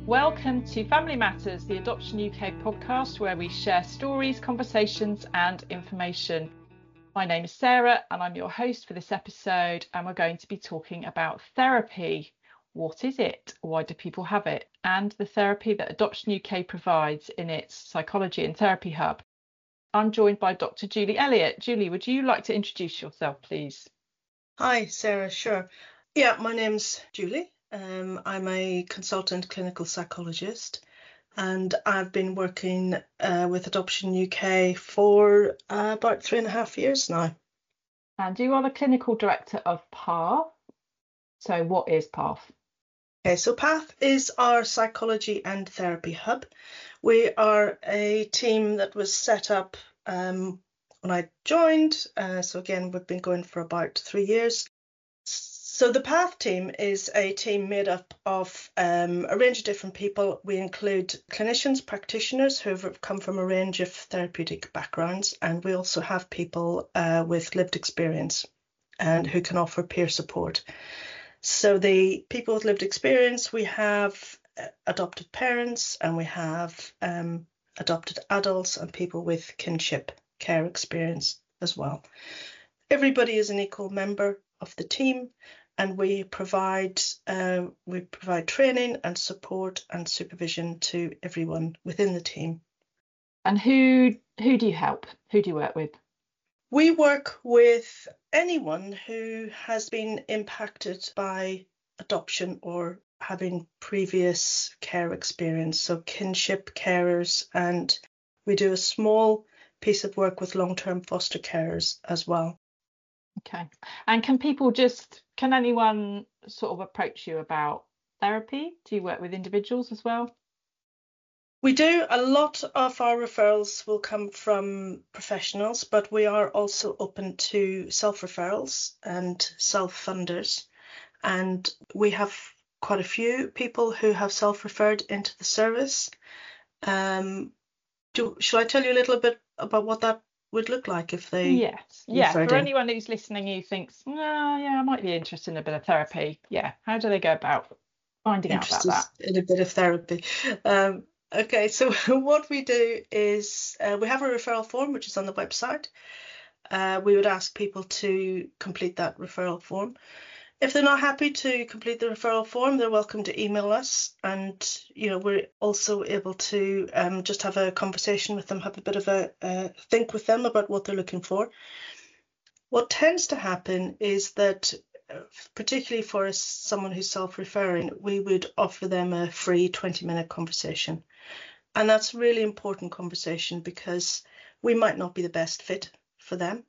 Welcome to Family Matters, the Adoption UK podcast, where we share stories, conversations, and information. My name is Sarah, and I'm your host for this episode, and we're going to be talking about therapy. What is it? Why do people have it? And the therapy that Adoption UK provides in its Psychology and Therapy Hub. I'm joined by Dr. Julie Elliott. Julie, would you like to introduce yourself, please? Hi, Sarah. Sure. Yeah, my name's Julie. I'm a consultant clinical psychologist, and I've been working with Adoption UK for about 3.5 years now. And you are the clinical director of PATH. So what is PATH? Okay, so PATH is our psychology and therapy hub. We are a team that was set up when I joined. So again, we've been going for about 3 years. So the PATH team is a team made up of a range of different people. We include clinicians, practitioners who have come from a range of therapeutic backgrounds, and we also have people with lived experience and who can offer peer support. So the people with lived experience, we have adopted parents, and we have adopted adults and people with kinship care experience as well. Everybody is an equal member of the team, and we provide training and support and supervision to everyone within the team. And who do you help? Who do you work with? We work with anyone who has been impacted by adoption or having previous care experience, so kinship carers, and we do a small piece of work with long-term foster carers as well. Okay. And can anyone sort of approach you about therapy? Do you work with individuals as well? We do. A lot of our referrals will come from professionals, but we are also open to self-referrals and self-funders. And we have quite a few people who have self-referred into the service. Shall I tell you a little bit about what that would look like if they Yes. Yeah. For anyone who's listening who thinks, oh, yeah, I might be interested in a bit of therapy. Yeah. How do they go about finding out about that? In a bit of therapy. Okay, so what we do is we have a referral form, which is on the website. We would ask people to complete that referral form. If they're not happy to complete the referral form, they're welcome to email us, and we're also able to just have a conversation with them, have a bit of a think with them about what they're looking for. What tends to happen is that, particularly for someone who's self-referring, we would offer them a free 20-minute conversation, and that's a really important conversation because we might not be the best fit for them.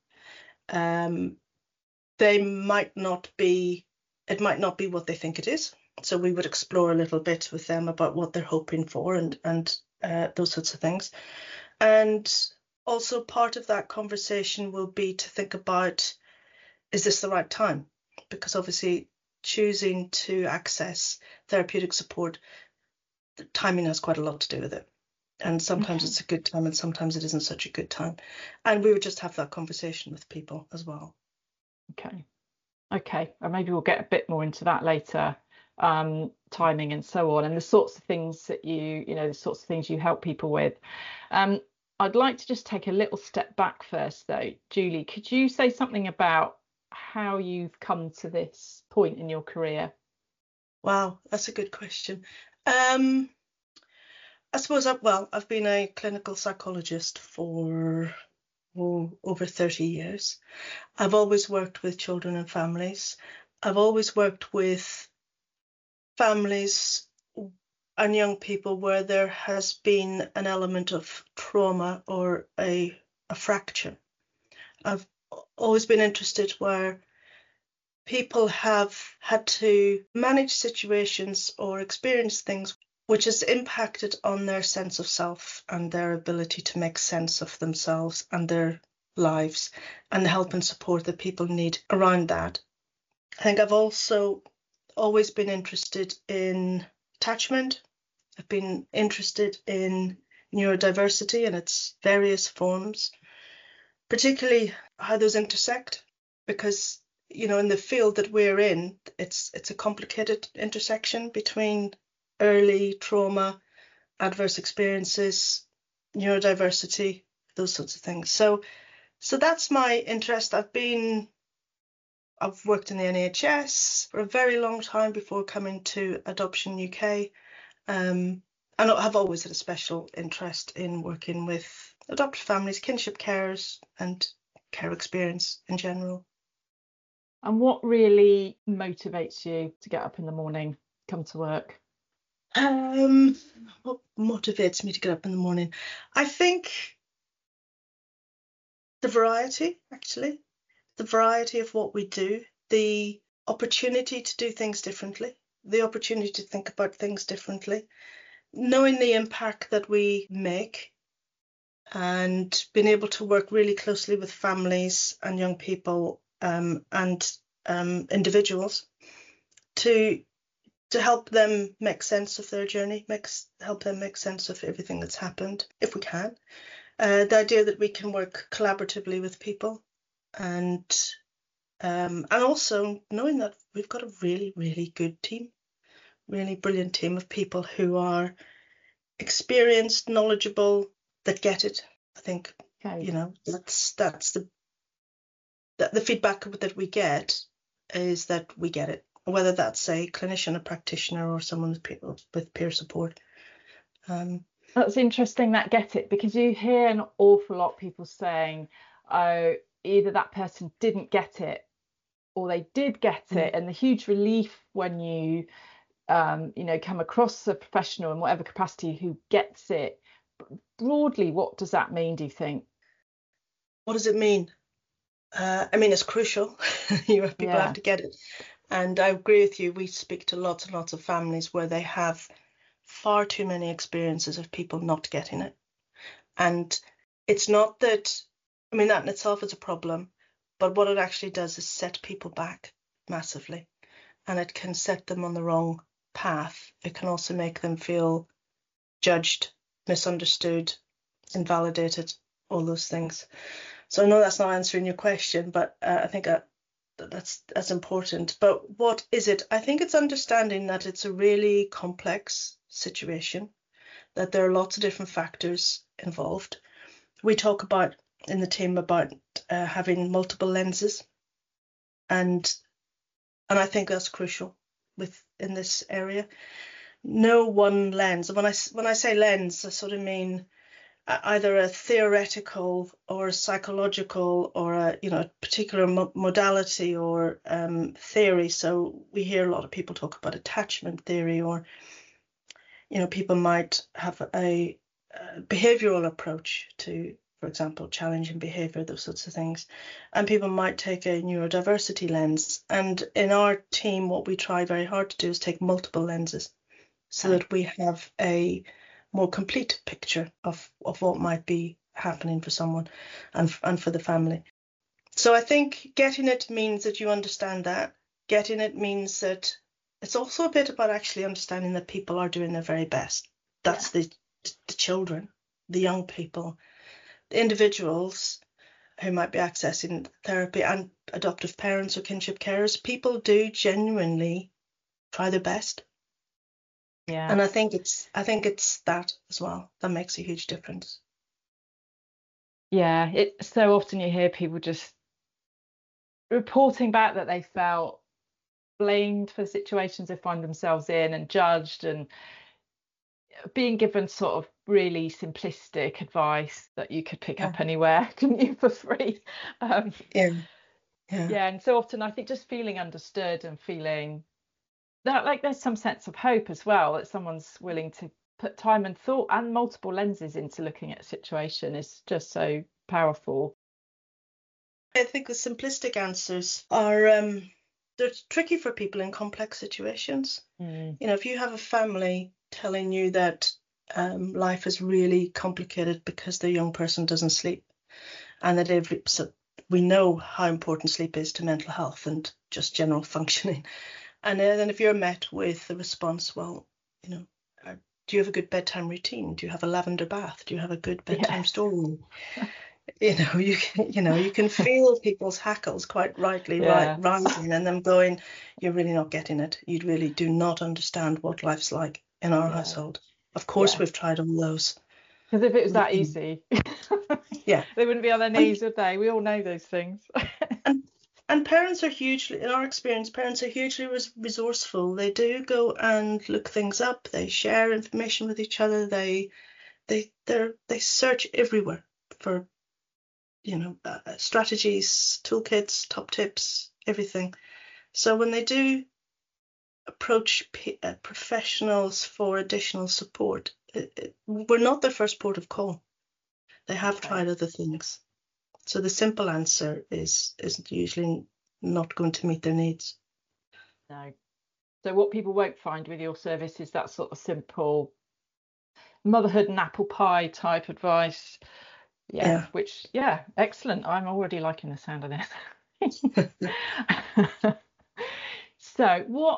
It might not be what they think it is. So we would explore a little bit with them about what they're hoping for and those sorts of things. And also part of that conversation will be to think about, is this the right time? Because obviously choosing to access therapeutic support, the timing has quite a lot to do with it. And sometimes it's a good time and sometimes it isn't such a good time. And we would just have that conversation with people as well. Okay, and maybe we'll get a bit more into that later, timing and so on, and the sorts of things that you help people with. I'd like to just take a little step back first, though. Julie, could you say something about how you've come to this point in your career? Wow, that's a good question. I suppose I've been a clinical psychologist for over 30 years. I've always worked with children and families. I've always worked with families and young people where there has been an element of trauma or a fracture. I've always been interested where people have had to manage situations or experience things which has impacted on their sense of self and their ability to make sense of themselves and their lives, and the help and support that people need around that. I think I've also always been interested in attachment. I've been interested in neurodiversity and its various forms, particularly how those intersect, because in the field that we're in, it's a complicated intersection between early trauma, adverse experiences, neurodiversity, those sorts of things. So that's my interest. I've worked in the NHS for a very long time before coming to Adoption UK. And I have always had a special interest in working with adopted families, kinship carers, and care experience in general. And what really motivates you to get up in the morning, come to work? What motivates me to get up in the morning? I think the variety, actually. The variety of what we do, the opportunity to do things differently, the opportunity to think about things differently, knowing the impact that we make, and being able to work really closely with families and young people and individuals to help them make sense of their journey, help them make sense of everything that's happened, if we can. The idea that we can work collaboratively with people, and also knowing that we've got a really, really good team, really brilliant team of people who are experienced, knowledgeable, that get it. I think, that's the feedback that we get is that we get it, whether that's a clinician, a practitioner, or someone with peer support. That's interesting, that get it, because you hear an awful lot of people saying, oh, either that person didn't get it or they did get it, and the huge relief when you come across a professional in whatever capacity who gets it. Broadly, what does that mean, do you think? What does it mean? It's crucial. People have to get it. And I agree with you. We speak to lots and lots of families where they have far too many experiences of people not getting it. And it's not that, that in itself is a problem, but what it actually does is set people back massively. And it can set them on the wrong path. It can also make them feel judged, misunderstood, invalidated, all those things. So I know that's not answering your question, but I think that's important. But what is it? I think it's understanding that it's a really complex situation, that there are lots of different factors involved. We talk about in the team about having multiple lenses, and I think that's crucial in this area. No one lens. When I say lens, I sort of mean either a theoretical or a psychological or a particular modality or theory. So we hear a lot of people talk about attachment theory, or people might have a behavioral approach to, for example, challenging behavior, those sorts of things, and people might take a neurodiversity lens. And in our team, what we try very hard to do is take multiple lenses, so that we have a more complete picture of what might be happening for someone and for the family. So I think getting it means that you understand that. Getting it means that it's also a bit about actually understanding that people are doing their very best. That's the children, the young people, the individuals who might be accessing therapy, and adoptive parents or kinship carers. People do genuinely try their best. Yeah. And I think it's that as well that makes a huge difference. Yeah, it's so often you hear people just reporting back that they felt blamed for the situations they find themselves in, and judged, and being given sort of really simplistic advice that you could pick up anywhere, couldn't you, for free? Yeah, and so often I think just feeling understood and feeling that like there's some sense of hope as well, that someone's willing to put time and thought and multiple lenses into looking at a situation is just so powerful. I think the simplistic answers are they're tricky for people in complex situations. If you have a family telling you that life is really complicated because the young person doesn't sleep, and that we know how important sleep is to mental health and just general functioning. And then if you're met with the response, well, do you have a good bedtime routine? Do you have a lavender bath? Do you have a good bedtime story? You can feel people's hackles quite rightly rising, and them going, you're really not getting it. You really do not understand what life's like. in our Yeah. household. Of course, Yeah. we've tried all those. Because if it was that easy, Yeah, they wouldn't be on their and knees, would they? We all know those things. and and parents are hugely, in our experience, parents are hugely resourceful. They do go and look things up. They share information with each other. They search everywhere for strategies, toolkits, top tips, everything. So when they do approach professionals for additional support, we're not their first port of call. They have tried other things. So the simple answer is usually not going to meet their needs. No. So what people won't find with your service is that sort of simple motherhood and apple pie type advice. Yeah. Which, yeah, excellent. I'm already liking the sound of this. So what,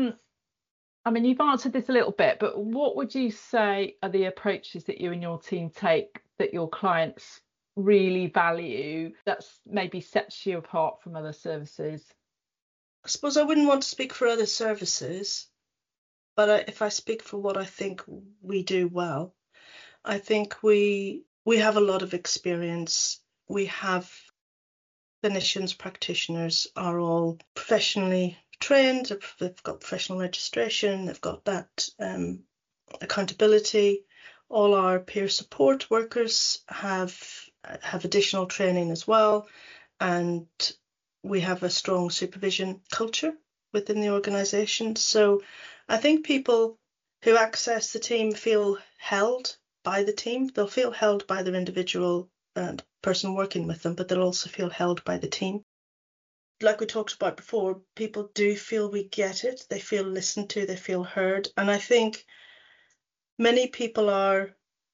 I mean, you've answered this a little bit, but what would you say are the approaches that you and your team take that your clients really value, that's maybe sets you apart from other services? I suppose I wouldn't want to speak for other services, but if I speak for what I think we do well, I think we have a lot of experience. We have clinicians, practitioners are all professionally trained. They've got professional registration. They've got that accountability. All our peer support workers have additional training as well, and we have a strong supervision culture within the organisation. So I think people who access the team feel held by the team. They'll feel held by their individual person working with them, but they'll also feel held by the team. Like we talked about before, people do feel we get it. They feel listened to, they feel heard. And I think many people are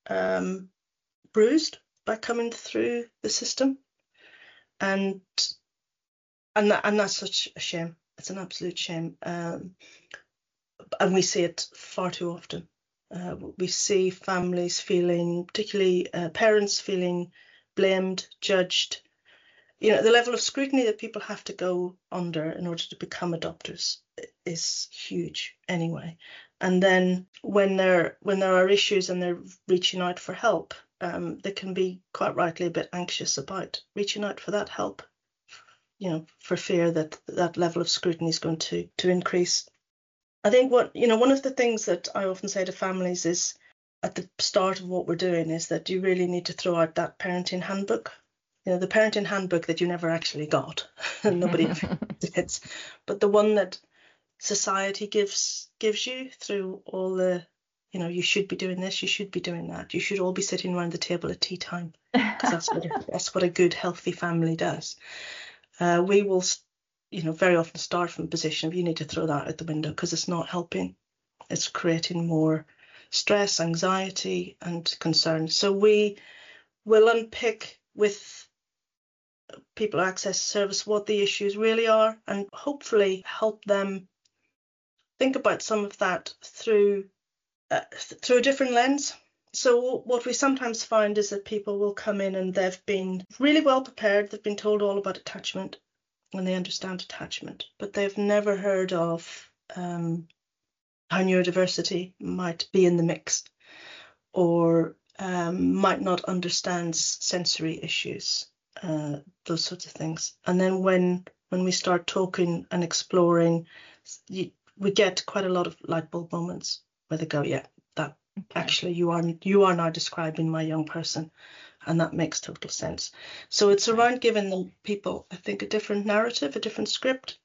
bruised by coming through the system. And that's such a shame. It's an absolute shame. And we see it far too often. We see families feeling, particularly parents feeling blamed, judged. The level of scrutiny that people have to go under in order to become adopters is huge anyway. And then when there are issues and they're reaching out for help, they can be quite rightly a bit anxious about reaching out for that help, for fear that that level of scrutiny is going to increase. I think one of the things that I often say to families is at the start of what we're doing is that you really need to throw out that parenting handbook. The parenting handbook that you never actually got, nobody ever did, but the one that society gives you through all the, you should be doing this, you should be doing that, you should all be sitting around the table at tea time, because that's what a good, healthy family does. We will, very often start from a position of you need to throw that out the window because it's not helping. It's creating more stress, anxiety, and concern. So we will unpick with people who access service what the issues really are and hopefully help them think about some of that through a different lens. So what we sometimes find is that people will come in and they've been really well prepared. They've been told all about attachment and they understand attachment, but they've never heard of how neurodiversity might be in the mix, or might not understand sensory issues, those sorts of things. And then when we start talking and exploring, we get quite a lot of light bulb moments where they go, yeah, that actually you are now describing my young person, and that makes total sense. So it's around giving them people, I think, a different narrative, a different script,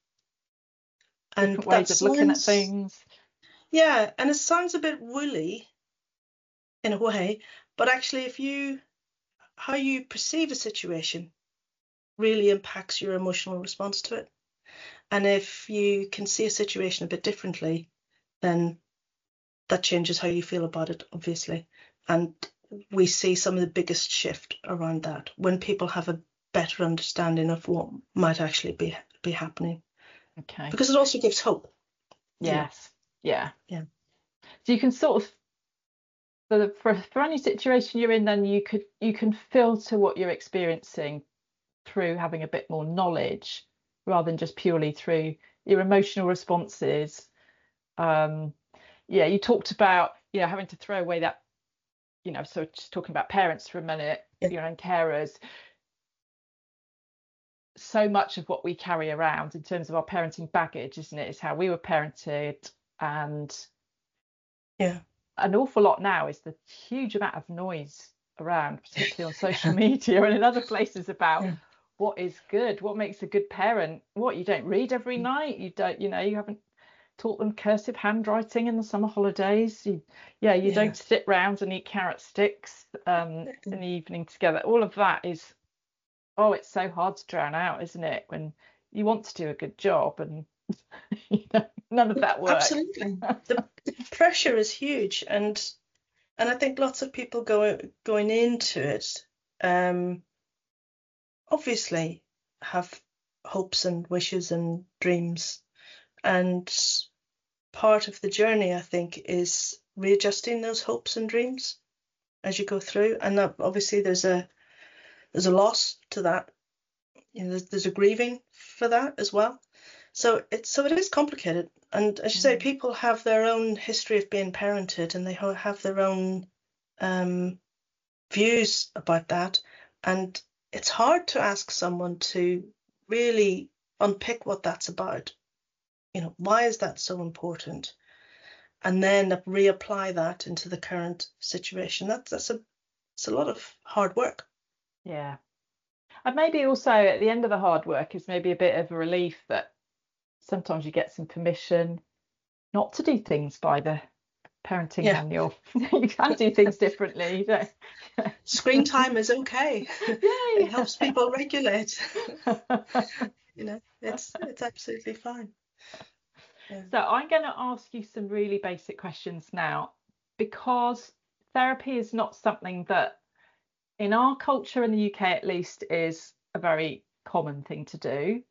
and different ways of looking at things. Yeah, and it sounds a bit woolly in a way, but actually how you perceive a situation really impacts your emotional response to it. And if you can see a situation a bit differently, then that changes how you feel about it, obviously. And we see some of the biggest shift around that when people have a better understanding of what might actually be happening. Okay. Because it also gives hope. Yes. Yeah. Yeah. So you can sort of, for any situation you're in, then you can filter what you're experiencing through having a bit more knowledge rather than just purely through your emotional responses. yeah, you talked about, having to throw away that, so just talking about parents for a minute, and carers. So much of what we carry around in terms of our parenting baggage, isn't it, is how we were parented. And an awful lot now is the huge amount of noise around, particularly on social media and in other places, about what is good, what makes a good parent. What, you don't read every night, you don't, you haven't taught them cursive handwriting in the summer holidays, you don't sit round and eat carrot sticks in the evening together. All of that is, it's so hard to drown out, isn't it, when you want to do a good job, and none of that works. Absolutely. The pressure is huge, and I think lots of people going into it obviously have hopes and wishes and dreams, and part of the journey, I think, is readjusting those hopes and dreams as you go through. And that, obviously there's a loss to that. There's a grieving for that as well. So it is complicated. And as you say, people have their own history of being parented, and they have their own views about that. And it's hard to ask someone to really unpick what that's about. Why is that so important? And then reapply that into the current situation. That's a lot of hard work. Yeah. And maybe also at the end of the hard work is maybe a bit of a relief that sometimes you get some permission not to do things by the parenting manual. You can do things differently. Screen time is okay. It helps people regulate. It's absolutely fine. Yeah. So I'm going to ask you some really basic questions now, because therapy is not something that, in our culture in the UK at least, is a very common thing to do.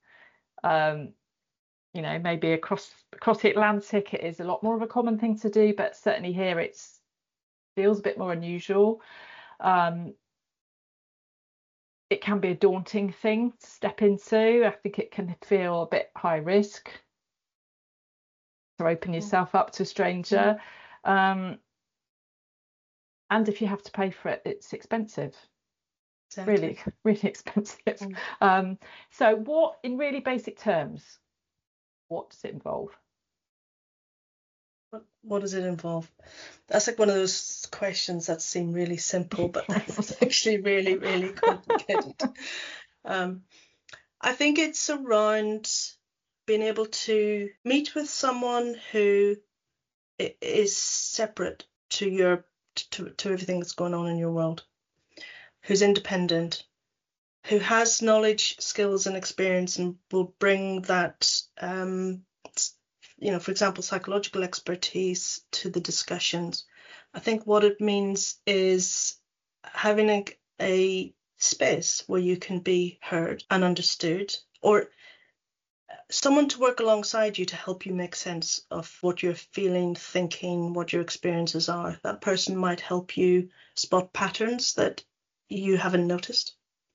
Maybe across the Atlantic it is a lot more of a common thing to do, but certainly here it feels a bit more unusual. It can be a daunting thing to step into. I think it can feel a bit high risk to open yourself up to a stranger. And if you have to pay for it, it's expensive. Exactly. Really, really expensive. So what, in really basic terms, what does it involve? What does it involve? That's like one of those questions that seem really simple, but it's actually really, really complicated. I think it's around being able to meet with someone who is separate to everything that's going on in your world, who's independent, who has knowledge, skills and experience, and will bring that for example, psychological expertise to the discussions. I think what it means is having a space where you can be heard and understood, or someone to work alongside you to help you make sense of what you're feeling, thinking, what your experiences are. That person might help you spot patterns that you haven't noticed,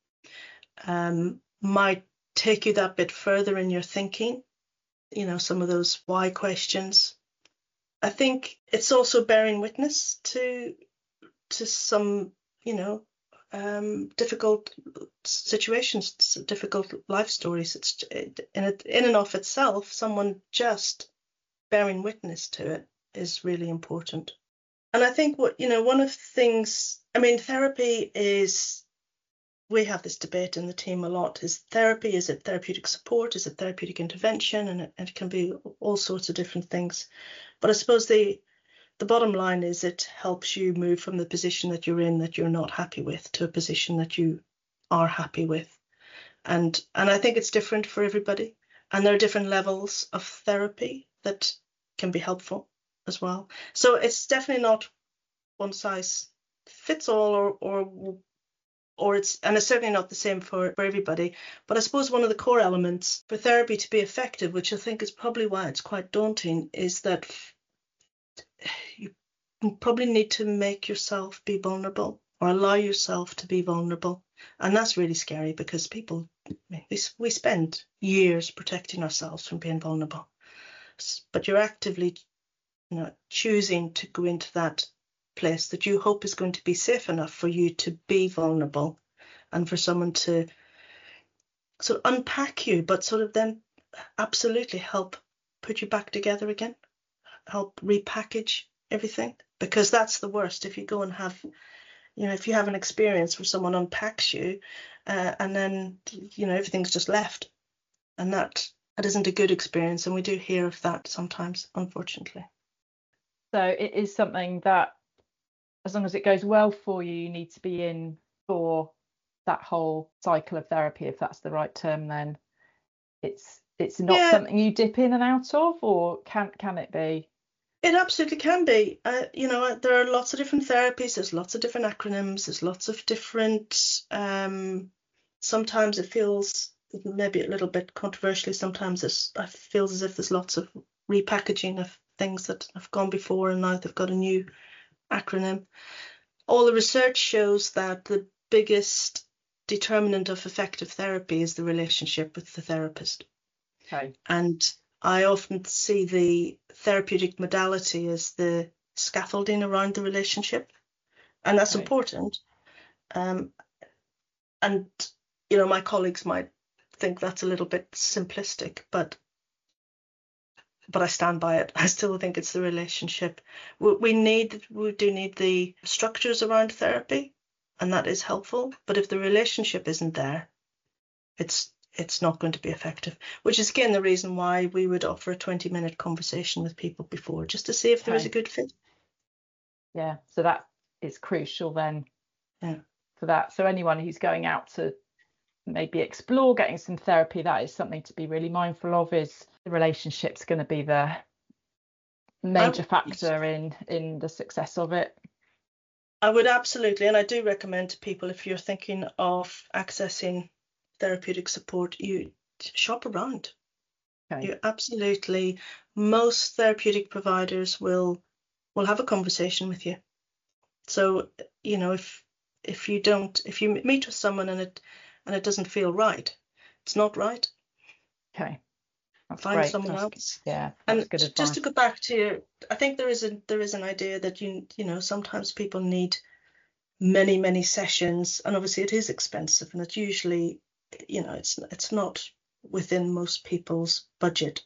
might take you that bit further in your thinking, some of those why questions. I think it's also bearing witness to some, difficult situations, difficult life stories. It's in and of itself, someone just bearing witness to it is really important. And I think one of the things, therapy is, we have this debate in the team a lot, is it therapeutic support, is it therapeutic intervention, and it can be all sorts of different things. But I suppose the bottom line is it helps you move from the position that you're in that you're not happy with to a position that you are happy with. And I think it's different for everybody. And there are different levels of therapy that can be helpful as well. So it's definitely not one size fits all, or it's certainly not the same for everybody. But I suppose one of the core elements for therapy to be effective, which I think is probably why it's quite daunting, is that you probably need to make yourself be vulnerable, or allow yourself to be vulnerable. And that's really scary, because we spend years protecting ourselves from being vulnerable, but you're actively choosing to go into that place that you hope is going to be safe enough for you to be vulnerable and for someone to sort of unpack you, but sort of then absolutely help put you back together again, help repackage everything, because that's the worst. If you go and have, if you have an experience where someone unpacks you and then, everything's just left, and that isn't a good experience. And we do hear of that sometimes, unfortunately. So it is something that, as long as it goes well for you, you need to be in for that whole cycle of therapy, if that's the right term. Then it's not something you dip in and out of, or can it be? It absolutely can be. There are lots of different therapies. There's lots of different acronyms. There's lots of different. Sometimes it feels maybe a little bit controversially. Sometimes it feels as if there's lots of repackaging of things that have gone before, and now they've got a new acronym. All the research shows that the biggest determinant of effective therapy is the relationship with the therapist. Okay. And I often see the therapeutic modality as the scaffolding around the relationship, and that's important. And my colleagues might think that's a little bit simplistic, but I stand by it. I still think it's the relationship. We do need the structures around therapy, and that is helpful. But if the relationship isn't there, it's not going to be effective, which is again the reason why we would offer a 20-minute conversation with people before, just to see if there is a good fit. Yeah, so that is crucial then. Yeah. For that. So anyone who's going out to maybe explore getting some therapy, that is something to be really mindful of, is the relationship's going to be the major factor in the success of it. I would absolutely, and I do recommend to people, if you're thinking of accessing therapeutic support, you shop around. Okay. You absolutely, most therapeutic providers will have a conversation with you. So, if you meet with someone and it doesn't feel right, it's not right. Okay. That's Find great. someone else. Yeah. And good advice. Just to go back to, I think there is an idea that sometimes people need many, many sessions, and obviously it is expensive, and it's usually, it's not within most people's budget.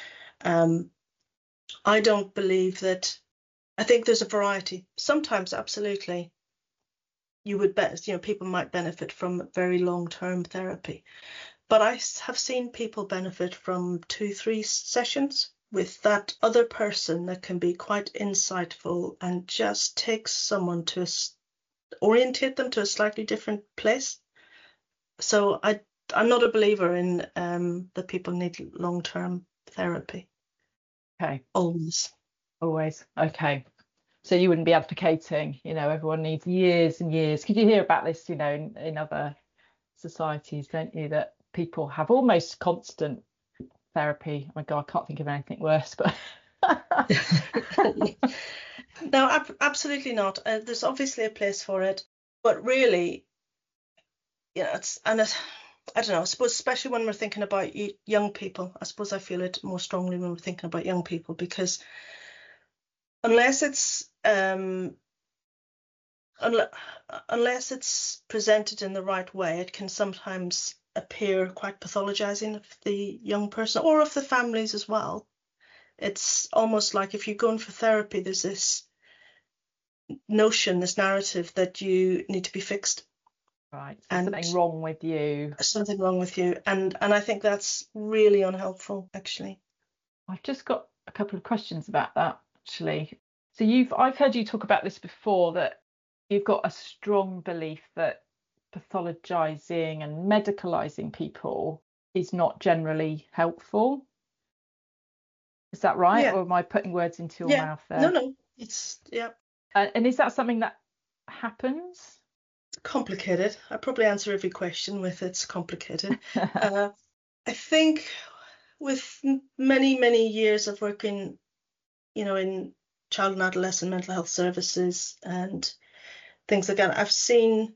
I don't believe that. I think there's a variety. Sometimes, absolutely, you would people might benefit from very long-term therapy, but I have seen people benefit from 2-3 sessions with that other person that can be quite insightful and just takes someone to orientate them to a slightly different place. So I'm not a believer in that people need long-term therapy. Okay. Always. Okay. So you wouldn't be advocating, everyone needs years and years, because you hear about this, in other societies, don't you, that people have almost constant therapy. Oh my God, I can't think of anything worse, but no, absolutely not. There's obviously a place for it, but really, I don't know, I suppose, especially when we're thinking about young people, I suppose I feel it more strongly when we're thinking about young people, because unless it's presented in the right way, it can sometimes appear quite pathologizing of the young person or of the families as well. It's almost like if you're going for therapy, there's this notion, this narrative that you need to be fixed. Right. So something wrong with you. Something wrong with you. And I think that's really unhelpful, actually. I've just got a couple of questions about that, actually. So I've heard you talk about this before, that you've got a strong belief that pathologizing and medicalizing people is not generally helpful. Is that right? Yeah. Or am I putting words into your mouth there? No, it's, yeah. And is that something that happens? Complicated. I probably answer every question with it's complicated. I think with many, many years of working, in child and adolescent mental health services and things like that, I've seen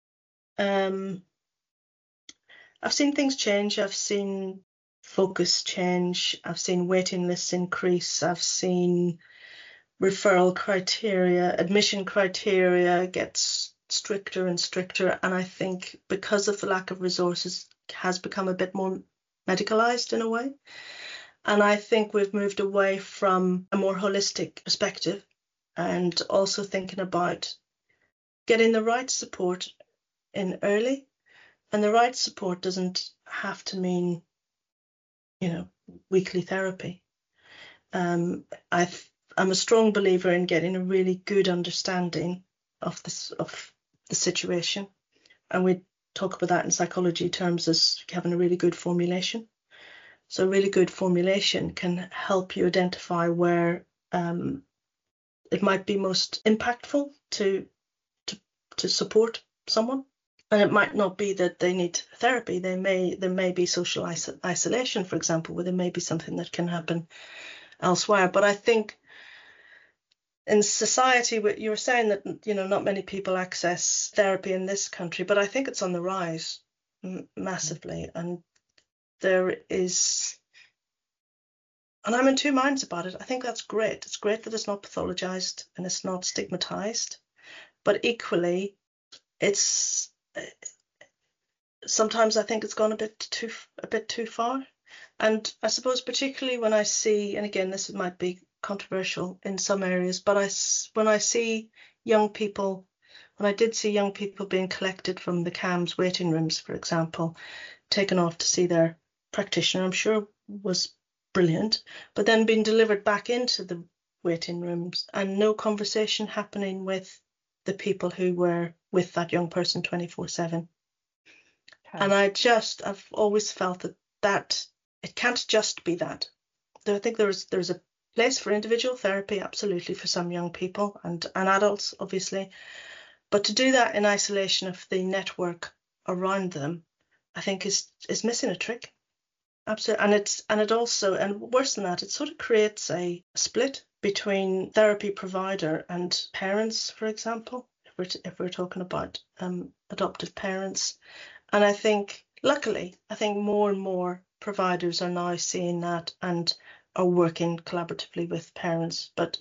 things change. I've seen focus change. I've seen waiting lists increase. I've seen referral criteria, admission criteria gets stricter and stricter. And I think because of the lack of resources, it has become a bit more medicalized in a way. And I think we've moved away from a more holistic perspective and also thinking about getting the right support in early. And the right support doesn't have to mean, weekly therapy. I'm a strong believer in getting a really good understanding of the situation. And we talk about that in psychology terms as having a really good formulation. So a really good formulation can help you identify where it might be most impactful to support someone. And it might not be that they need therapy. There may be social isolation, for example, where there may be something that can happen elsewhere. But I think in society, you were saying that, not many people access therapy in this country, but I think it's on the rise massively. And there is, and I'm in two minds about it. I think that's great. It's great that it's not pathologized and it's not stigmatized, but equally, it's sometimes I think it's gone a bit too far. And I suppose particularly when I see, and again, this might be controversial in some areas, but when I see young people, when I did see young people being collected from the CAMHS waiting rooms, for example, taken off to see their practitioner, I'm sure was brilliant, but then being delivered back into the waiting rooms and no conversation happening with the people who were with that young person 24/7. Okay. And I've always felt that it can't just be that. I think there's a place for individual therapy, absolutely, for some young people and adults, obviously. But to do that in isolation of the network around them, I think is missing a trick. Absolutely. And it also, and worse than that, it sort of creates a split between therapy provider and parents, for example, if we're talking about adoptive parents. And I think, luckily, more and more providers are now seeing that and are working collaboratively with parents. But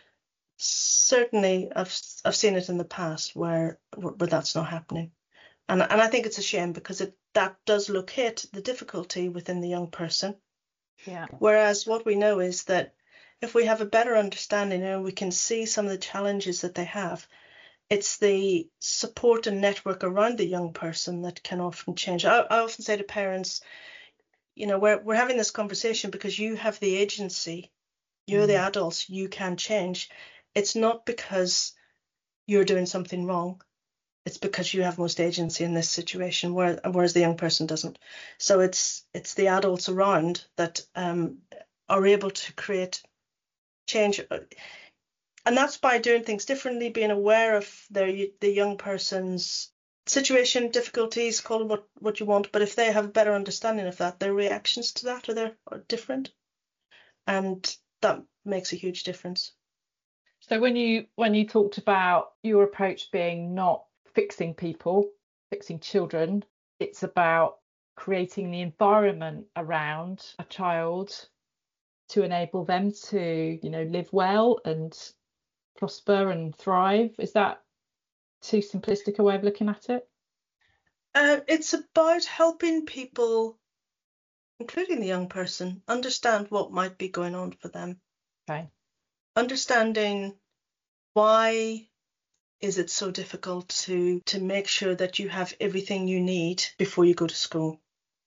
certainly I've seen it in the past where that's not happening. And I think it's a shame because that does locate the difficulty within the young person. Yeah. Whereas what we know is that if we have a better understanding and we can see some of the challenges that they have, it's the support and network around the young person that can often change. I often say to parents, we're having this conversation because you have the agency. You're the adults. You can change. It's not because you're doing something wrong. It's because you have most agency in this situation, whereas the young person doesn't. So it's the adults around that are able to create change. And that's by doing things differently, being aware of the young person's situation, difficulties, call it what you want. But if they have a better understanding of that, their reactions to that are different. And that makes a huge difference. So when you talked about your approach being not fixing people, fixing children, it's about creating the environment around a child to enable them to, live well and prosper and thrive. Is that too simplistic a way of looking at it? It's about helping people, including the young person, understand what might be going on for them. Okay. Understanding why is it so difficult to make sure that you have everything you need before you go to school?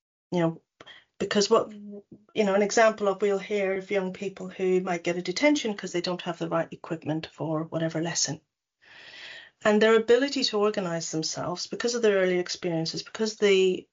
Because an example of, we'll hear of young people who might get a detention because they don't have the right equipment for whatever lesson. And their ability to organize themselves because of their early experiences, because of the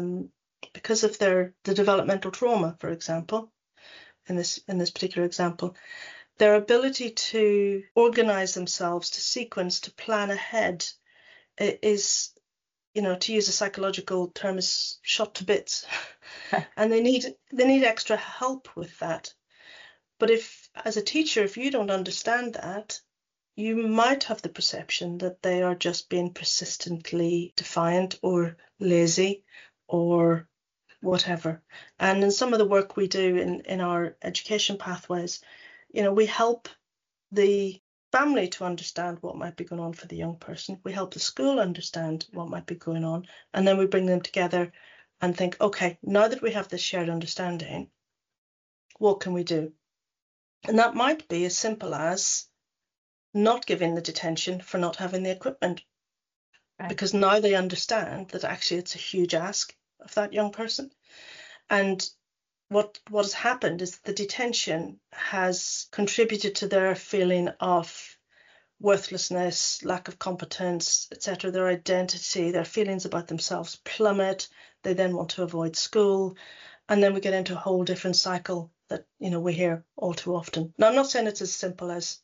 developmental trauma, for example, in this particular example, their ability to organize themselves, to sequence, to plan ahead is, to use a psychological term, is shot to bits. And they need extra help with that. But if, as a teacher, if you don't understand that, you might have the perception that they are just being persistently defiant or lazy or whatever. And in some of the work we do in our education pathways, we help the family to understand what might be going on for the young person. We help the school understand what might be going on. And then we bring them together and think, okay, now that we have this shared understanding, what can we do? And that might be as simple as not giving the detention for not having the equipment. Okay. Because now they understand that actually it's a huge ask of that young person. And what has happened is the detention has contributed to their feeling of worthlessness, lack of competence, etc. Their identity, their feelings about themselves plummet. They then want to avoid school. And then we get into a whole different cycle that, we hear all too often. Now, I'm not saying it's as simple as,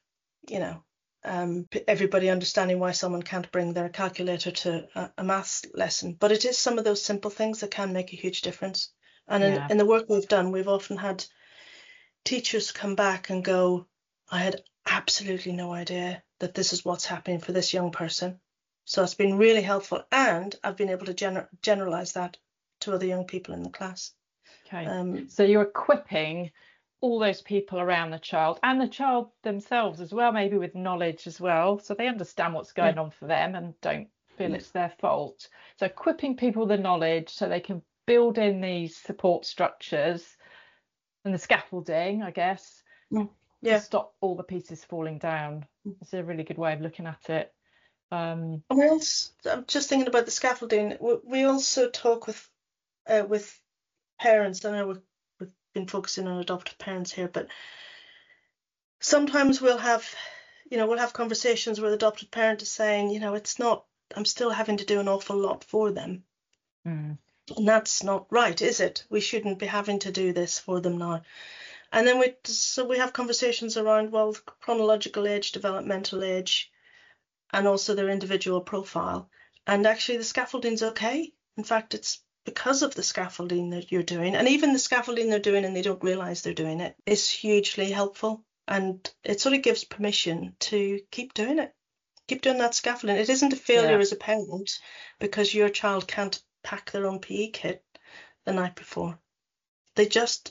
everybody understanding why someone can't bring their calculator to a maths lesson, but it is some of those simple things that can make a huge difference. And in the work we've done, we've often had teachers come back and go, I had absolutely no idea that this is what's happening for this young person. So it's been really helpful. And I've been able to generalize that to other young people in the class. Okay. So you're equipping all those people around the child and the child themselves as well, maybe with knowledge as well, so they understand what's going on for them and don't feel it's their fault. So equipping people with the knowledge so they can build in these support structures and the scaffolding, I guess, to stop all the pieces falling down. It's a really good way of looking at it. I'm just thinking about the scaffolding. We also talk with parents. I know we've been focusing on adopted parents here, but sometimes we'll have conversations where the adopted parent is saying, it's not, I'm still having to do an awful lot for them. And that's not right, is it? We shouldn't be having to do this for them now. And then we have conversations around, well, chronological age, developmental age, and also their individual profile. And actually the scaffolding's okay. In fact, it's because of the scaffolding that you're doing, and even the scaffolding they're doing and they don't realize they're doing it, is hugely helpful. And it sort of gives permission to keep doing it. Keep doing that scaffolding. It isn't a failure as a parent because your child can't pack their own PE kit the night before. They just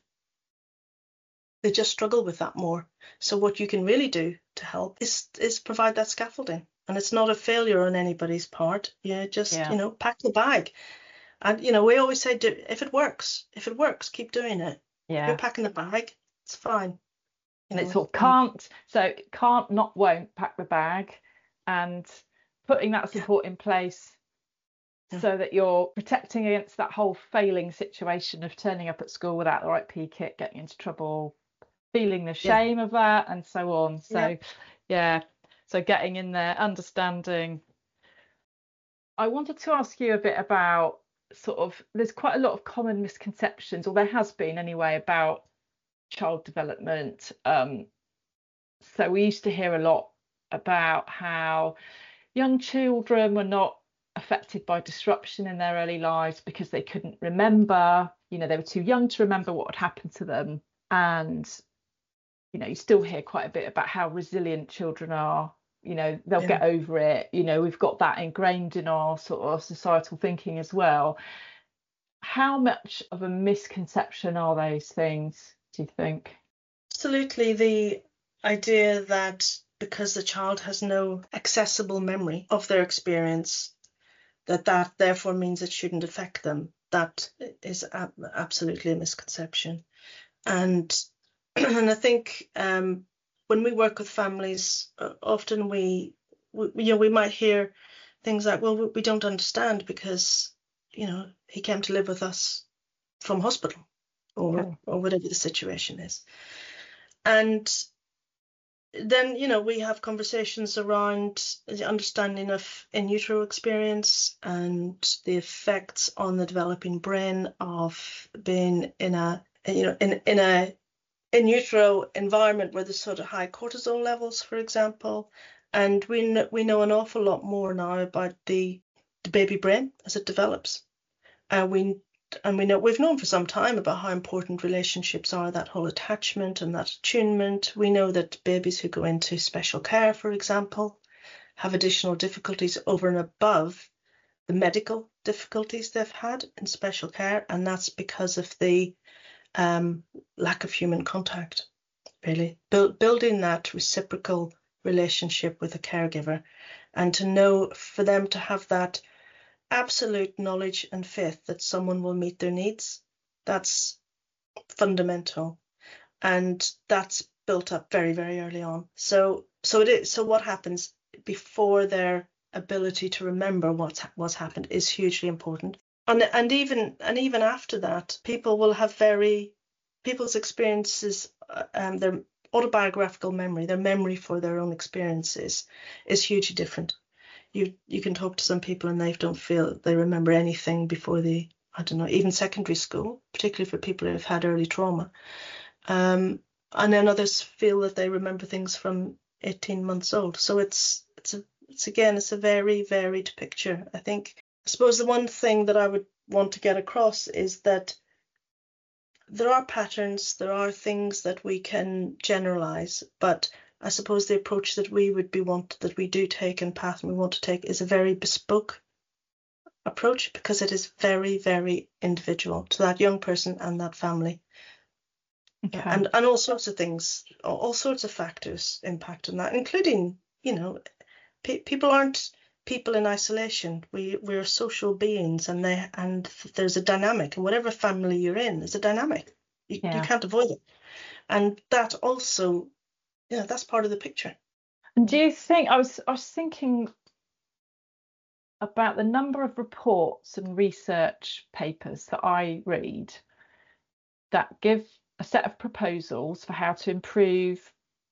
struggle with that more. So what you can really do to help is provide that scaffolding. And it's not a failure on anybody's part. Pack the bag. And, we always say, if it works, keep doing it. Yeah. If you're packing the bag, it's fine. And it's all can't, not, won't pack the bag, and putting that support in place so that you're protecting against that whole failing situation of turning up at school without the right PE kit, getting into trouble, feeling the shame of that, and so on. So, so getting in there, understanding. I wanted to ask you a bit about there's quite a lot of common misconceptions, or there has been anyway, about child development. So we used to hear a lot about how young children were not affected by disruption in their early lives because they couldn't remember, they were too young to remember what had happened to them. And, you still hear quite a bit about how resilient children are. They'll get over it. We've got that ingrained in our sort of societal thinking as well. How much of a misconception are those things, do you think? Absolutely. The idea that because the child has no accessible memory of their experience, that therefore means it shouldn't affect them. That is absolutely a misconception. And I think when we work with families, often we might hear things like, well, we don't understand because, he came to live with us from hospital or whatever the situation is. And then, we have conversations around the understanding of in utero experience and the effects on the developing brain of being in a in utero environment where there's sort of high cortisol levels, for example. And we know an awful lot more now about the baby brain as it develops. We've known for some time about how important relationships are, that whole attachment and that attunement. We know that babies who go into special care, for example, have additional difficulties over and above the medical difficulties they've had in special care, and that's because of the lack of human contact. really. Building that reciprocal relationship with a caregiver, and to know, for them to have that absolute knowledge and faith that someone will meet their needs, that's fundamental. And that's built up very, very early on. So it is. So what happens before their ability to remember what's happened is hugely important. And even after that, people will have people's experiences, their autobiographical memory, their memory for their own experiences is hugely different. You can talk to some people and they don't feel they remember anything before I don't know, even secondary school, particularly for people who've had early trauma. And then others feel that they remember things from 18 months old. So it's a very varied picture. I suppose the one thing that I would want to get across is that there are patterns, there are things that we can generalize, but I suppose the approach that we do take and path we want to take is a very bespoke approach, because it is very, very individual to that young person and that family. Okay. And all sorts of things, all sorts of factors impact on that, including, people aren't people in isolation. We're social beings, and there's a dynamic, and whatever family you're in, there's a dynamic. You can't avoid it. And that also, that's part of the picture. And do you think, I was thinking about the number of reports and research papers that I read that give a set of proposals for how to improve,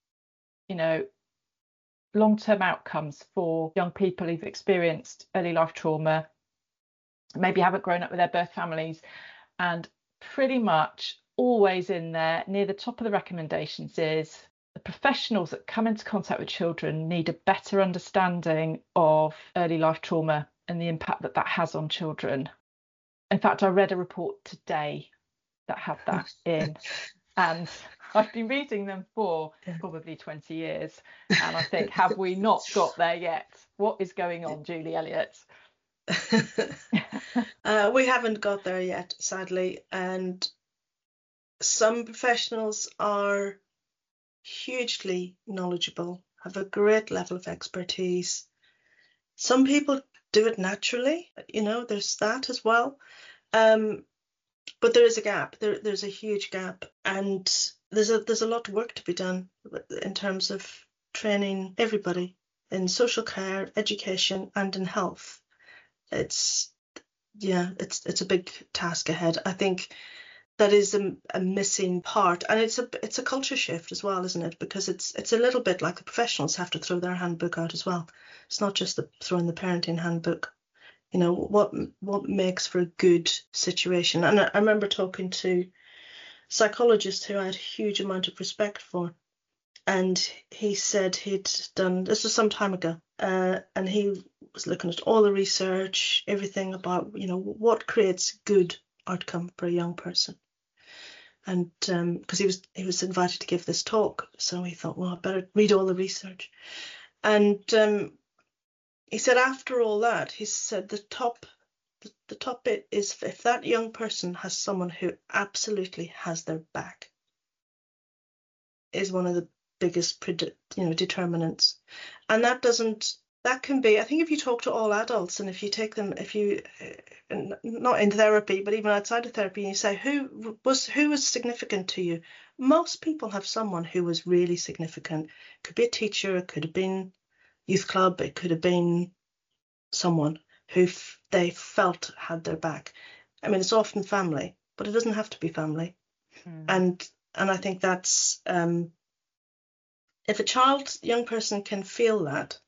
long-term outcomes for young people who've experienced early life trauma, maybe haven't grown up with their birth families, and pretty much always in there near the top of the recommendations is the professionals that come into contact with children need a better understanding of early life trauma and the impact that has on children. In fact, I read a report today that had that in, and I've been reading them for probably 20 years, and I think, have we not got there yet? What is going on, Julie Elliott? We haven't got there yet, sadly, and some professionals are hugely knowledgeable, have a great level of expertise. Some people do it naturally, there's that as well. But there is a gap. There's a huge gap, and there's a lot of work to be done in terms of training everybody in social care, education, and in health. It's a big task ahead. I think that is a missing part, and it's a culture shift as well, isn't it? Because it's a little bit like the professionals have to throw their handbook out as well. It's not just throwing the parenting handbook. What makes for a good situation. And I remember talking to a psychologist who I had a huge amount of respect for, and he said he'd done, this was some time ago, and he was looking at all the research, everything about what creates good outcome for a young person. And because he was invited to give this talk, so he thought, well, I better read all the research. And he said, after all that, he said the top bit is if that young person has someone who absolutely has their back, is one of the biggest determinants. And that can be, I think, if you talk to all adults, and if you take them, not in therapy, but even outside of therapy, and you say, who was significant to you? Most people have someone who was really significant. It could be a teacher, it could have been youth club, it could have been someone who they felt had their back. I mean, it's often family, but it doesn't have to be family. And I think that's if a young person can feel that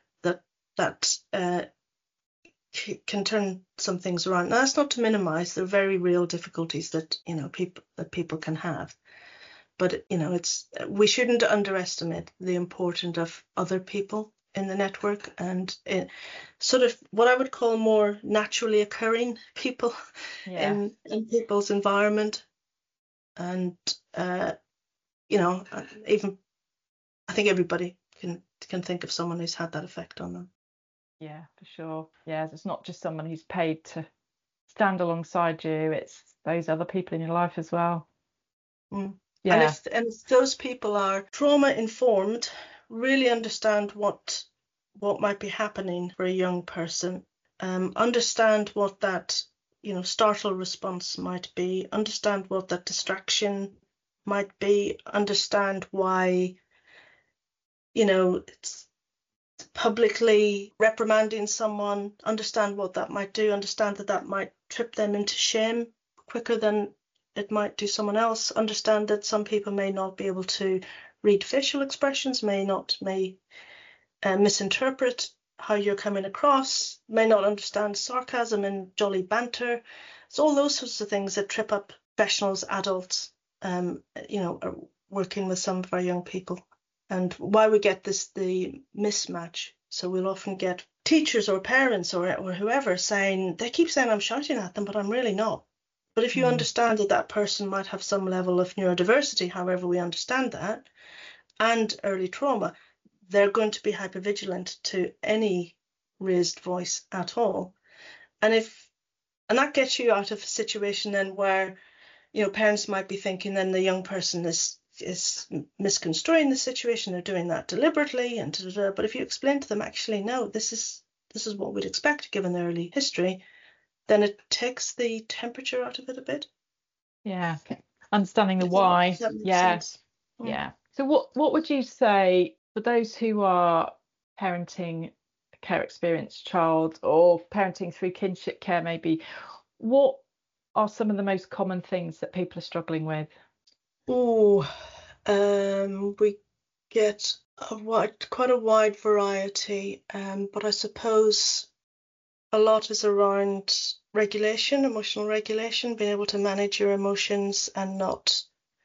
can turn some things around. Now, that's not to minimize the very real difficulties that people can have, but we shouldn't underestimate the importance of other people in the network, and sort of what I would call more naturally occurring people in people's environment. And even I think everybody can think of someone who's had that effect on them. Yeah, for sure. Yeah, it's not just someone who's paid to stand alongside you, it's those other people in your life as well. Yeah. And if those people are trauma informed, really understand what might be happening for a young person, understand what that, startle response might be, understand what that distraction might be, understand why, it's publicly reprimanding someone, understand what that might do, understand that that might trip them into shame quicker than it might do someone else, understand that some people may not be able to read facial expressions, may misinterpret how you're coming across, may not understand sarcasm and jolly banter. It's all those sorts of things that trip up professionals, adults, are working with some of our young people. And why we get the mismatch. So we'll often get teachers or parents or whoever saying, they keep saying I'm shouting at them, but I'm really not. But if you understand that person might have some level of neurodiversity, however we understand that, and early trauma, they're going to be hypervigilant to any raised voice at all. And that gets you out of a situation then where, parents might be thinking then the young person is misconstruing the situation, they're doing that deliberately, but if you explain to them, actually, no, this is what we'd expect given the early history, then it takes the temperature out of it a bit. Yeah, understanding the why. Yeah, yeah. So what would you say for those who are parenting a care experienced child or parenting through kinship care, maybe, what are some of the most common things that people are struggling with? We get quite a wide variety, but I suppose a lot is around regulation, emotional regulation, being able to manage your emotions and not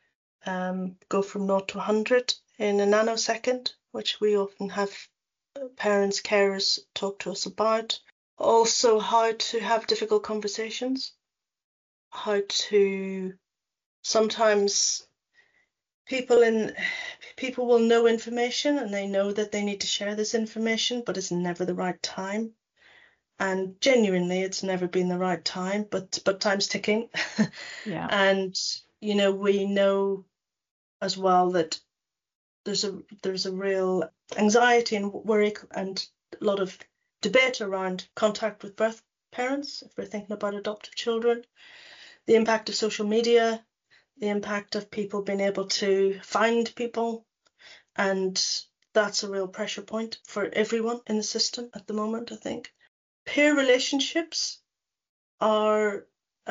go from 0 to 100 in a nanosecond, which we often have parents, carers talk to us about. Also, how to have difficult conversations, how to sometimes people will know information and they know that they need to share this information, but it's never the right time. And genuinely, it's never been the right time, but time's ticking. Yeah. And, we know as well that there's a real anxiety and worry and a lot of debate around contact with birth parents, if we're thinking about adoptive children, the impact of social media, the impact of people being able to find people, and that's a real pressure point for everyone in the system at the moment, I think. Peer relationships are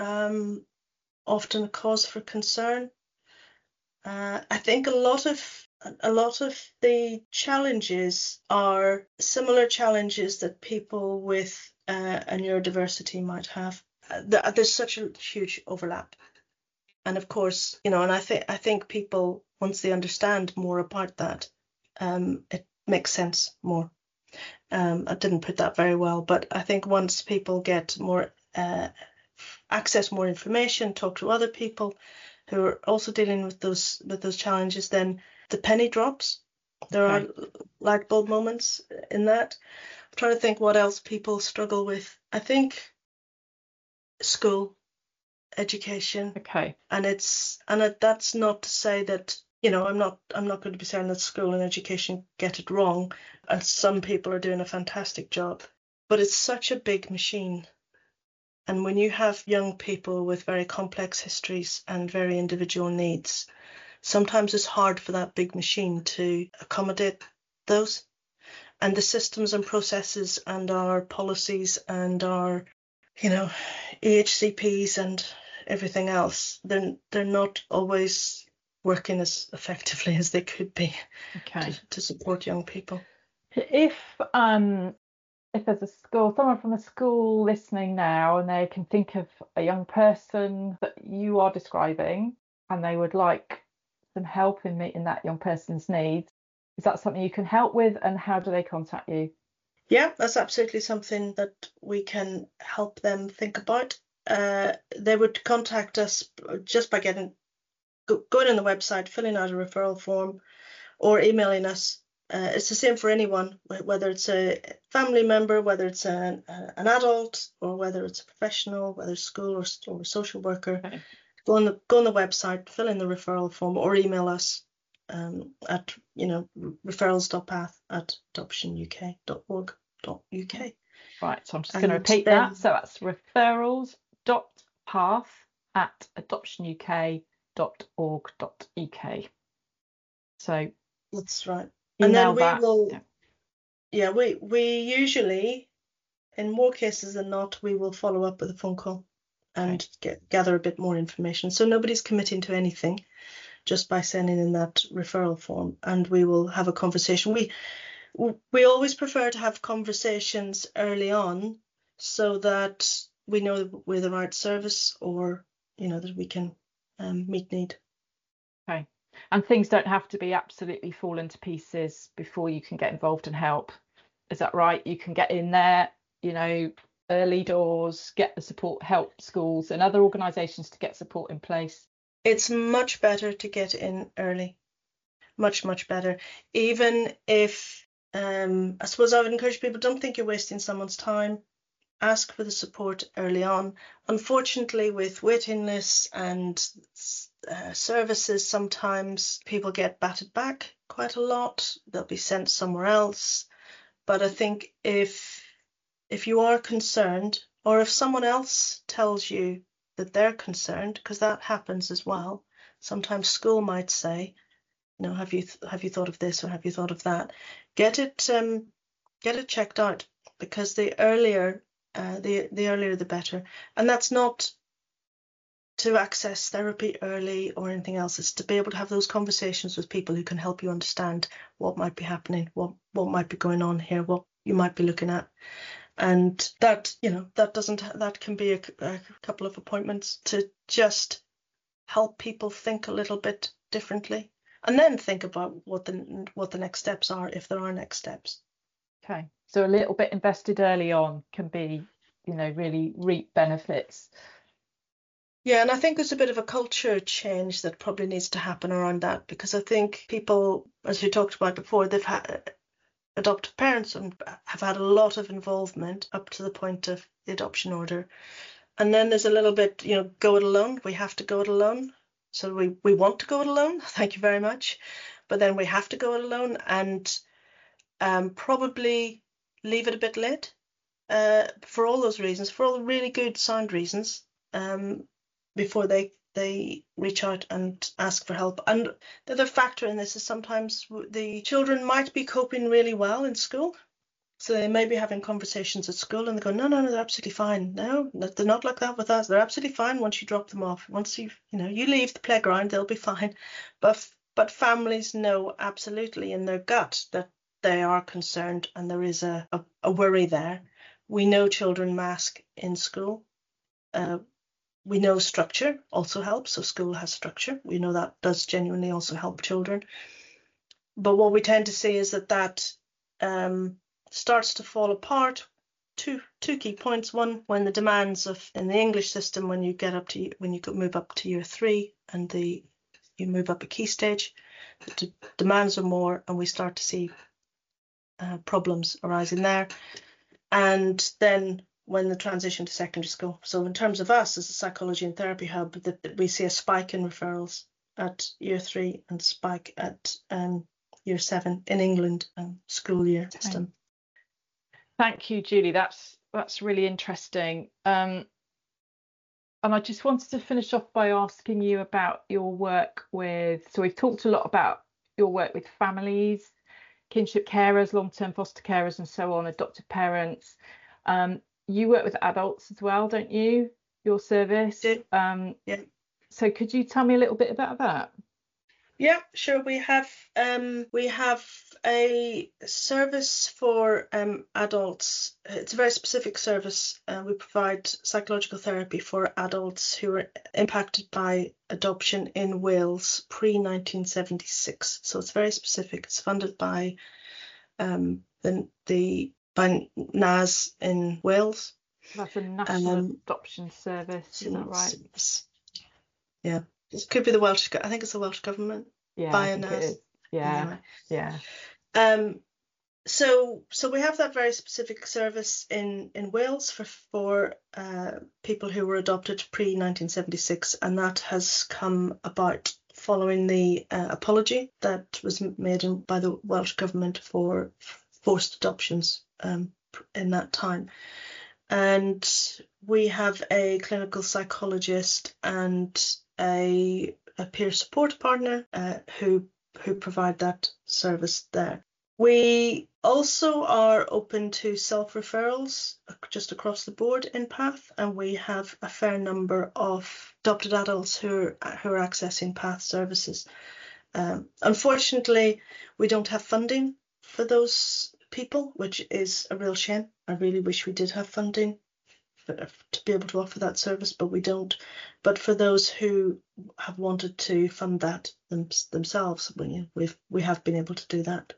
often a cause for concern. I think a lot of the challenges are similar challenges that people with a neurodiversity might have. There's such a huge overlap. And of course, and I think people, once they understand more about that, it makes sense more. I didn't put that very well, but I think once people get more access more information, talk to other people who are also dealing with those challenges, then the penny drops. There are light bulb moments in that. I'm trying to think what else people struggle with. I think school, education. Okay. And that's not to say that, I'm not going to be saying that school and education get it wrong, and some people are doing a fantastic job, but it's such a big machine. And when you have young people with very complex histories and very individual needs, sometimes it's hard for that big machine to accommodate those. And the systems and processes and our policies and our, EHCPs and everything else, they're not always working as effectively as they could be to support young people. If there's a school, someone from a school listening now, and they can think of a young person that you are describing, and they would like some help in meeting that young person's needs, is that something you can help with, and how do they contact you? Yeah, that's absolutely something that we can help them think about. They would contact us just by going on the website, filling out a referral form, or emailing us. It's the same for anyone, whether it's a family member, whether it's an adult, or whether it's a professional, whether it's school or social worker. Okay. go on the website, fill in the referral form, or email us at referrals.path@adoptionuk.org.uk. Right, so I'm just going to repeat that. So that's referrals.path@adoptionuk.org.uk. So that's right. And then we will, we usually, in more cases than not, we will follow up with a phone call and gather a bit more information. So nobody's committing to anything just by sending in that referral form, and we will have a conversation. We always prefer to have conversations early on so that we know that we're the right service, or that we can meet need. Okay. And things don't have to be absolutely fallen to pieces before you can get involved and help. Is that right? You can get in there, early doors, get the support, help schools and other organisations to get support in place. It's much better to get in early. Much, much better. Even if, I suppose I would encourage people, don't think you're wasting someone's time. Ask for the support early on. Unfortunately, with waiting lists and services, sometimes people get batted back quite a lot. They'll be sent somewhere else. But I think if you are concerned, or if someone else tells you that they're concerned, because that happens as well, sometimes school might say, have you thought of this, or have you thought of that? Get it checked out, because the earlier the better. And that's not to access therapy early or anything else. It's to be able to have those conversations with people who can help you understand what might be happening, what might be going on here, what you might be looking at. And that can be a couple of appointments to just help people think a little bit differently, and then think about what the next steps are, if there are next steps. Okay, so a little bit invested early on can be, really reap benefits. Yeah, and I think there's a bit of a culture change that probably needs to happen around that, because I think people, as we talked about before, they've had adoptive parents and have had a lot of involvement up to the point of the adoption order. And then there's a little bit, go it alone. We have to go it alone. So we want to go it alone. Thank you very much. But then we have to go it alone, and probably leave it a bit late for all those reasons, for all the really good sound reasons, before they reach out and ask for help. And the other factor in this is sometimes the children might be coping really well in school. So they may be having conversations at school and they go, no, they're absolutely fine. No, they're not like that with us. They're absolutely fine once you drop them off. Once you leave the playground, they'll be fine. But families know absolutely in their gut that they are concerned, and there is a worry there. We know children mask in school. We know structure also helps. So school has structure. We know that does genuinely also help children. But what we tend to see is that starts to fall apart. Two key points. One, when the demands in the English system, when you move up to year 3 and you move up a key stage, the demands are more, and we start to see problems arising there. And then when the transition to secondary school. So in terms of us as a psychology and therapy hub, we see a spike in referrals at year 3 and spike at year 7 in England school year system. Thank you, Julie. That's really interesting. And I just wanted to finish off by asking you about your work so we've talked a lot about your work with families, kinship carers, long-term foster carers and so on, adoptive parents. You work with adults as well, don't you? Your service? Yeah. So could you tell me a little bit about that? Yeah, sure. We have a service for adults. It's a very specific service. We provide psychological therapy for adults who are impacted by adoption in Wales pre-1976. So it's very specific. It's funded by by NAS in Wales. That's a national adoption service, is that right? Yeah. It could be the Welsh. I think it's the Welsh government. Yeah, Via I think NAS. it is. Yeah, anyway. yeah. So we have that very specific service in Wales for people who were adopted pre-1976, and that has come about following the apology that was made by the Welsh Government for forced adoptions in that time. And we have a clinical psychologist and a peer support partner who provide that service there. We also are open to self-referrals just across the board in PATH, and we have a fair number of adopted adults who are accessing PATH services. Unfortunately, we don't have funding for those people, which is a real shame. I really wish we did have funding to be able to offer that service, but we don't. But for those who have wanted to fund that themselves, we have been able to do that.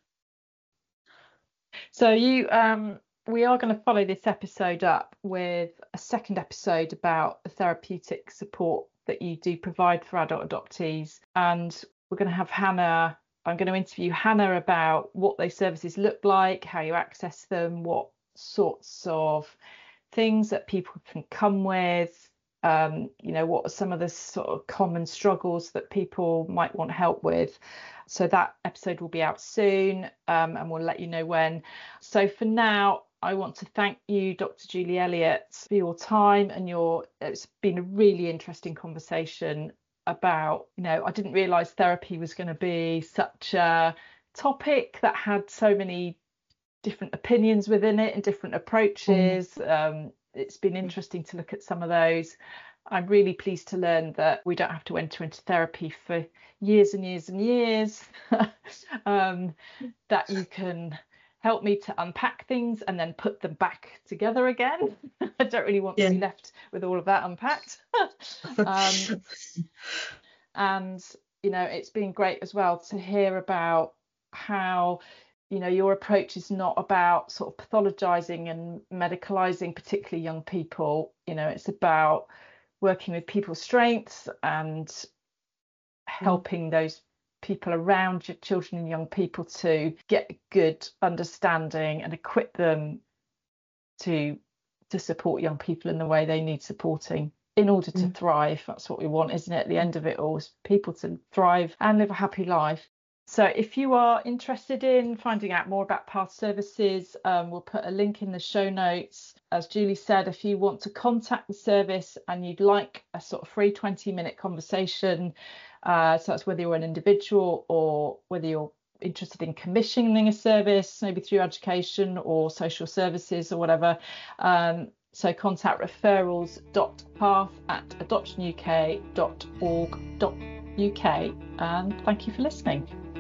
So we are going to follow this episode up with a second episode about the therapeutic support that you do provide for adult adoptees, and we're going to have Hannah. I'm going to interview Hannah about what those services look like, how you access them, what sorts of things that people can come with, what are some of the sort of common struggles that people might want help with. So that episode will be out soon, and we'll let you know when. So for now, I want to thank you, Dr. Julie Elliott, for your time, and it's been a really interesting conversation about, I didn't realise therapy was going to be such a topic that had so many different opinions within it and different approaches. It's been interesting to look at some of those. I'm really pleased to learn that we don't have to enter into therapy for years and years and years, that you can help me to unpack things and then put them back together again. I don't really want to be left with all of that unpacked. And, it's been great as well to hear about how, your approach is not about sort of pathologizing and medicalizing particularly young people. It's about working with people's strengths and helping those people around your children and young people to get good understanding and equip them to support young people in the way they need supporting in order to thrive. That's what we want, isn't it? At the end of it all, is people to thrive and live a happy life. So if you are interested in finding out more about PATH services, we'll put a link in the show notes. As Julie said, if you want to contact the service and you'd like a sort of free 20-minute conversation, so that's whether you're an individual or whether you're interested in commissioning a service, maybe through education or social services or whatever. So contact referrals.path@adoptionuk.org.uk, and thank you for listening.